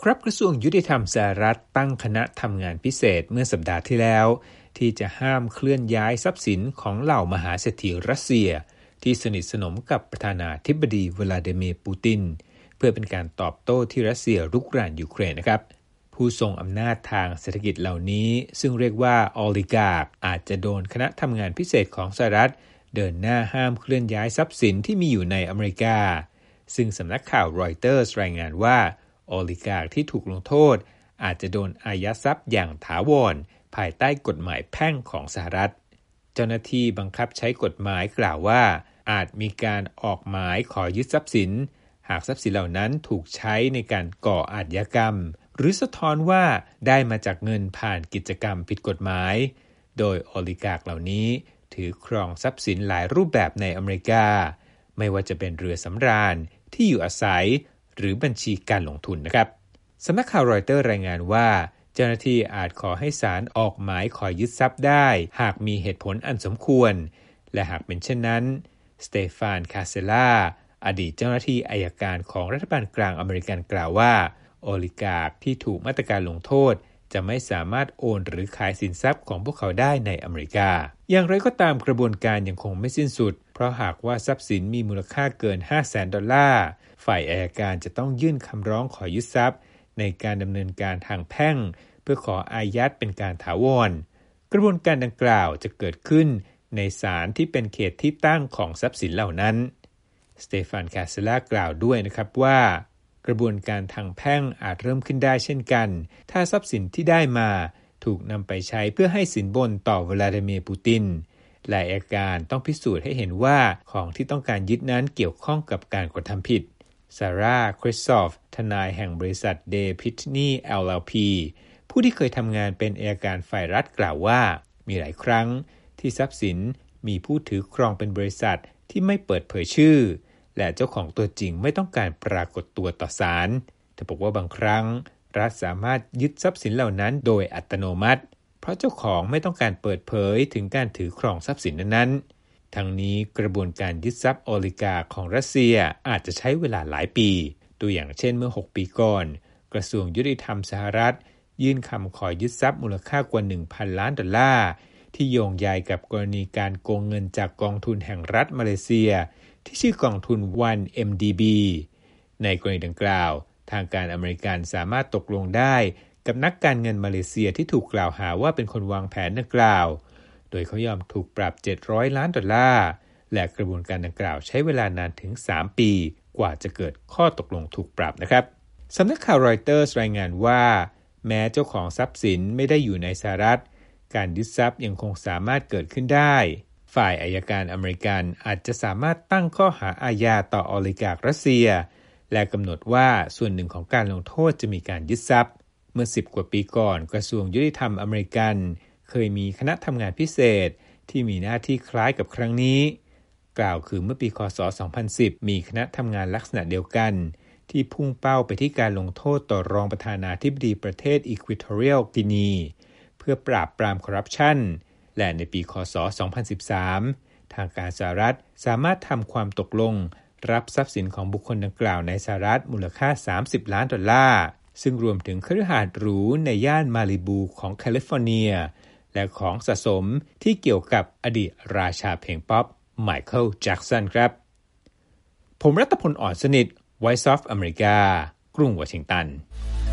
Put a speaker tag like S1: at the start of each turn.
S1: ครับกระทรวงยุติธรรมสหรัฐตั้งคณะทำงานพิเศษเมื่อสัปดาห์ที่แล้วที่จะห้ามเคลื่อนย้ายทรัพย์สินของเหล่ามหาเศรษฐีรัสเซียที่สนิทสนมกับประธานาธิบดีวลาดิเมียร์ปูตินเพื่อเป็นการตอบโต้ที่รัสเซียรุกรานยูเครนนะครับผู้ทรงอำนาจทางเศรษฐกิจเหล่านี้ซึ่งเรียกว่าออลิการ์คอาจจะโดนคณะทำงานพิเศษของสหรัฐเดินหน้าห้ามเคลื่อนย้ายทรัพย์สินที่มีอยู่ในอเมริกาซึ่งสำนักข่าวรอยเตอร์สรายงานว่าออลิการ์คที่ถูกลงโทษอาจจะโดนอายัดทรัพย์อย่างถาวรภายใต้กฎหมายแพ่งของสหรัฐเจ้าหน้าที่บังคับใช้กฎหมายกล่าวว่าอาจมีการออกหมายขอยึดทรัพย์สินหากทรัพย์สินเหล่านั้นถูกใช้ในการก่ออาชญากรรมหรือสะท้อนว่าได้มาจากเงินผ่านกิจกรรมผิดกฎหมายโดยออลิการ์คเหล่านี้ถือครองทรัพย์สินหลายรูปแบบในอเมริกาไม่ว่าจะเป็นเรือสำราญที่อยู่อาศัยหรือบัญชีการลงทุนนะครับสำนักข่าวรอยเตอร์รายงานว่าเจ้าหน้าที่อาจขอให้ศาลออกหมายขอยึดทรัพย์ได้หากมีเหตุผลอันสมควรและหากเป็นเช่นนั้นสเตฟานคาเซล่าอดีตเจ้าหน้าที่อัยการของรัฐบาลกลางอเมริกันกล่าวว่าออลิการ์คที่ถูกมาตรการลงโทษจะไม่สามารถโอนหรือขายสินทรัพย์ของพวกเขาได้ในอเมริกาอย่างไรก็ตามกระบวนการยังคงไม่สิ้นสุดเพราะหากว่าทรัพย์สินมีมูลค่าเกิน $500,000 ฝ่ายอัยการจะต้องยื่นคำร้องขอยึดทรัพย์ในการดำเนินการทางแพ่งเพื่อขออายัดเป็นการถาวรกระบวนการดังกล่าวจะเกิดขึ้นในศาลที่เป็นเขตที่ตั้งของทรัพย์สินเหล่านั้นสเตฟานคาเซล่ากล่าวด้วยนะครับว่ากระบวนการทางแพ่งอาจเริ่มขึ้นได้เช่นกันถ้าทรัพย์สินที่ได้มาถูกนำไปใช้เพื่อให้สินบนต่อวลาดิเมียร์ปูตินและอัยการต้องพิสูจน์ให้เห็นว่าของที่ต้องการยึดนั้นเกี่ยวข้องกับการกระทำผิดซาร่าคริสซอฟทนายแห่งบริษัทเดพิทนี LLP ผู้ที่เคยทำงานเป็นอัยการฝ่ายรัฐกล่าวว่ามีหลายครั้งที่ทรัพย์สินมีผู้ถือครองเป็นบริษัทที่ไม่เปิดเผยชื่อและเจ้าของตัวจริงไม่ต้องการปรากฏตัวต่อศาลเธอบอกว่าบางครั้งรัฐสามารถยึดทรัพย์สินเหล่านั้นโดยอัตโนมัติเพราะเจ้าของไม่ต้องการเปิดเผยถึงการถือครองทรัพย์สินนั้นๆทั้งนี้กระบวนการยึดทรัพย์ออลิการ์คของรัสเซียอาจจะใช้เวลาหลายปีตัวอย่างเช่นเมื่อ6ปีก่อนกระทรวงยุติธรรมสหรัฐยื่นคำขอยึดทรัพย์มูลค่ากว่า $1,000 ล้านที่โยงใยกับกรณีการโกงเงินจากกองทุนแห่งรัฐมาเลเซียที่ชื่อกองทุน 1MDB ในกรณีดังกล่าวทางการอเมริกันสามารถตกลงได้กับนักการเงินมาเลเซียที่ถูกกล่าวหาว่าเป็นคนวางแผนดังกล่าวโดยเขายอมถูกปรับ$700 ล้านและกระบวนการดังกล่าวใช้เวลานานถึง3ปีกว่าจะเกิดข้อตกลงถูกปรับนะครับสำนักข่าวรอยเตอร์รายงานว่าแม้เจ้าของทรัพย์สินไม่ได้อยู่ในสหรัฐการยึดทรัพย์ยังคงสามารถเกิดขึ้นได้ฝ่ายอัยการอเมริกันอาจจะสามารถตั้งข้อหาอาญาต่อออลิการ์ครัสเซียและกำหนดว่าส่วนหนึ่งของการลงโทษจะมีการยึดทรัพย์เมื่อ10กว่าปีก่อนกระทรวงยุติธรรมอเมริกันเคยมีคณะทำงานพิเศษที่มีหน้าที่คล้ายกับครั้งนี้กล่าวคือเมื่อปีคศ2010มีคณะทำงานลักษณะเดียวกันที่พุ่งเป้าไปที่การลงโทษต่อรองประธานาธิบดีประเทศอีควอทอเรียลกินีเพื่อปราบปรามคอร์รัปชันและในปีคศ2013ทางการสหรัฐสามารถทำความตกลงรับทรัพย์สินของบุคคลดังกล่าวในสหรัฐมูลค่า$30 ล้านซึ่งรวมถึงคฤหาสน์หรูในย่านมาลิบูของแคลิฟอร์เนียและของสะสมที่เกี่ยวกับอดีตราชาเพลงป๊อปไมเคิลแจ็กสันครับผมรัตพล อ่อนสนิท Voice of America กรุงวอชิงตัน